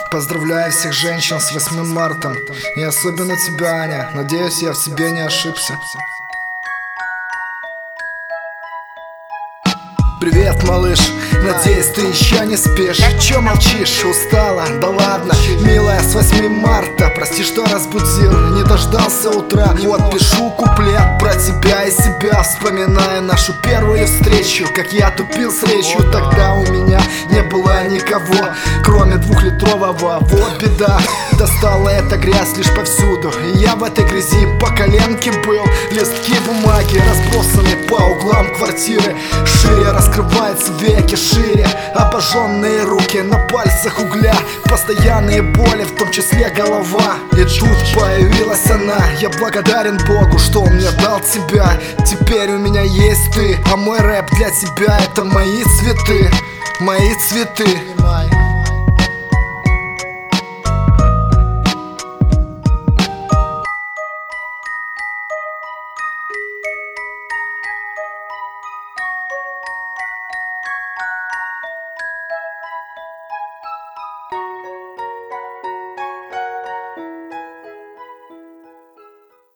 Поздравляю всех женщин с 8 марта. И особенно тебя, Аня. Надеюсь, я в себе не ошибся. Привет, малыш, надеюсь, ты еще не спишь. Че молчишь, устала? Да ладно, милая, с 8 марта. Прости, что разбудил, не дождался утра. Вот пишу куплет про тебя и себя, вспоминая нашу первую встречу. Как я тупил с речью, тогда у меня не было никого, кроме 2-литрового. Вот беда, достала эта грязь лишь повсюду. И я в этой грязи по коленке был. Листки бумаги разбросаны по углам квартиры. Шире раскрываются веки, шире обожженные руки на пальцах угля. Постоянные боли, в том числе голова. И тут появилась она. Я благодарен Богу, что Он мне дал тебя. Теперь у меня есть ты, а мой рэп для тебя — это мои цветы. Мои цветы.